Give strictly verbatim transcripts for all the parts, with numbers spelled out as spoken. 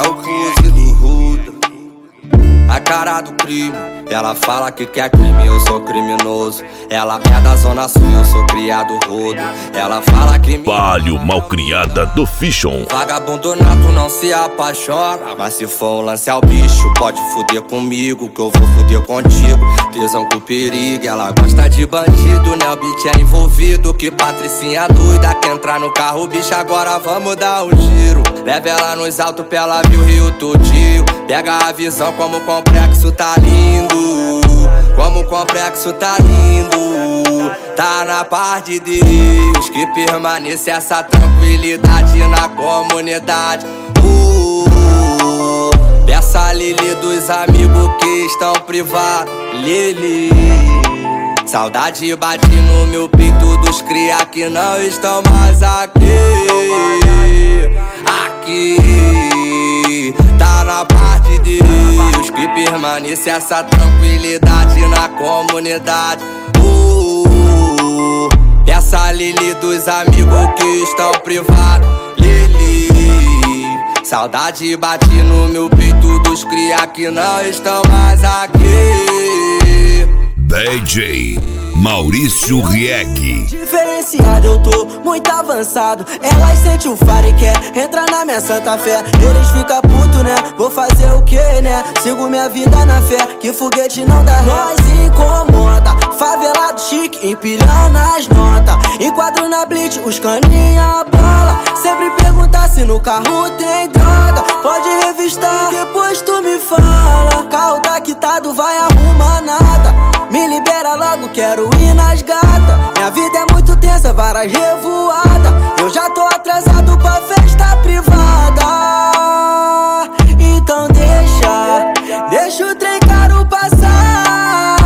o quinze do Ruda. A cara do crime, ela fala que quer crime, eu sou criminoso. Ela é da zona sul, eu sou criado rodo. Ela fala que me... Palio malcriada do Fichon. Vagabundo nato não se apaixona, mas se for um lance ao bicho, pode fuder comigo, que eu vou fuder contigo. Tesão com perigo, ela gosta de bandido, né? O beat é envolvido, que patricinha doida. Quer entrar no carro, bicho, agora vamos dar um giro. Leva ela nos altos pra ela ver o Rio todinho. Pega a visão como o complexo tá lindo, como o complexo tá lindo. Tá na paz de Deus, que permaneça essa tranquilidade na comunidade. uh, Peça a Lili dos amigos que estão privados. Lili, saudade bate no meu peito dos cria que não estão mais aqui. Aqui tá na paz de Deus, que permaneça essa tranquilidade na comunidade. uh, Peça a Lili dos amigos que estão privados. Lili, saudade bate no meu peito dos cria que não estão mais aqui. D J Maurício Rieg. Diferenciado, eu tô muito avançado. Elas sentem o faro e quer entrar na minha santa fé. Eles ficam puto, né? Vou fazer o que, né? Sigo minha vida na fé, que foguete não dá ré. Nós incomoda, favelado chique, empilhando as notas. Enquadro na blitz, os caninha bola. Sempre perguntar se no carro tem droga. Pode revistar, depois tu me fala. Carro tá quitado, vai arrumar nada. Me libera logo, quero ir nas gatas. Minha vida é muito tensa, várias revoadas. Eu já tô atrasado pra festa privada. Então deixa, deixa o trem caro passar.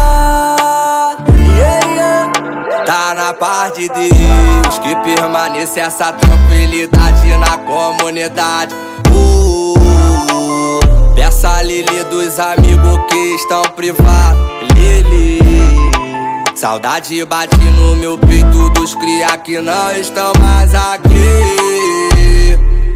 Yeah, yeah. Tá na paz de Deus, que permaneça essa tranquilidade na comunidade. uh, Peça a Lili dos amigos que estão privados. Lili, saudade bate no meu peito dos cria que não estão mais aqui.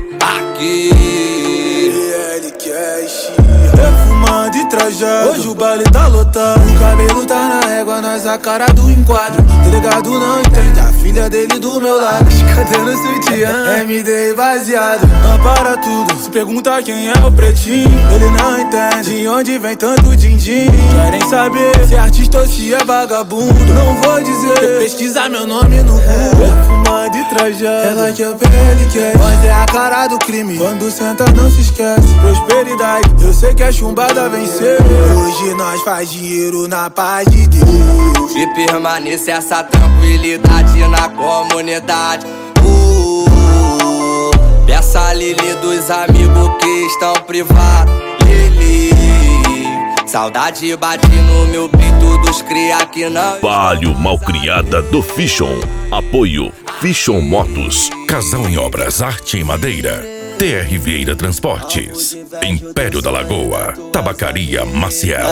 Aqui L Cash, perfumado e trajado. Hoje o baile tá lotado, o cabelo tá na régua, nós a cara do enquadro. Delegado não entende, a filha dele do meu lado. Cadê no sutiã? M D baseado, não para tudo. Se pergunta quem é o pretinho, ele não entende de onde vem tanto din-din. Querem saber se é artista ou se é vagabundo. Não vou dizer, pesquisar meu nome no Google. Perfumado e trajado, ela que é o P L Cash. Nós é a cara do crime, quando senta não se esquece. Prosperidade, eu sei que a chumbada venceu. Hoje nós faz dinheiro na paz de Deus. Que permaneça essa tranquilidade na comunidade. uh, Peça a Lili dos amigos que estão privados. Lili, saudade bate no meu peito dos cria que não... Palio malcriada do Fichon. Apoio Fichon Motos, Casal em Obras, Arte em Madeira, T R Vieira Transportes, Império da Lagoa, Tabacaria Maciel.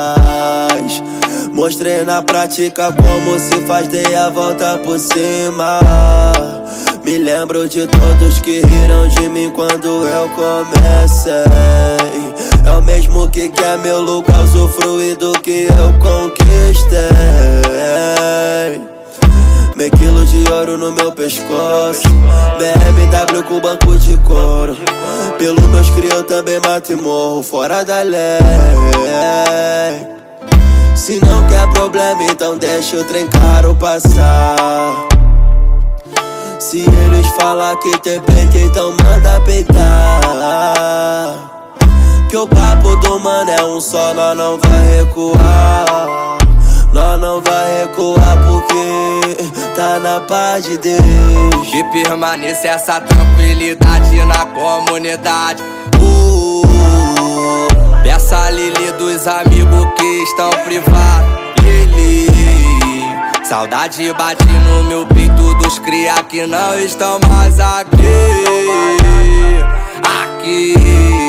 Mostrei na prática como se faz, dei a volta por cima. Me lembro de todos que riram de mim quando eu comecei. É o mesmo que quer meu lucro, usufruir do que eu conquistei. Meio quilo de ouro no meu pescoço, B M W com banco de couro. Pelo meus cria eu também mato e morro fora da lei. Se não quer problema, então deixa o trem caro passar. Se eles falar que tem peito, então manda peitar. Que o papo do mano é um só, nós não vai recuar. Nós não vai recuar porque tá na paz de Deus. Que permaneça essa tranquilidade na comunidade. uh, Peça a Lili dos amigos que estão privados. Lili, saudade bate no meu peito dos cria que não estão mais aqui. Aqui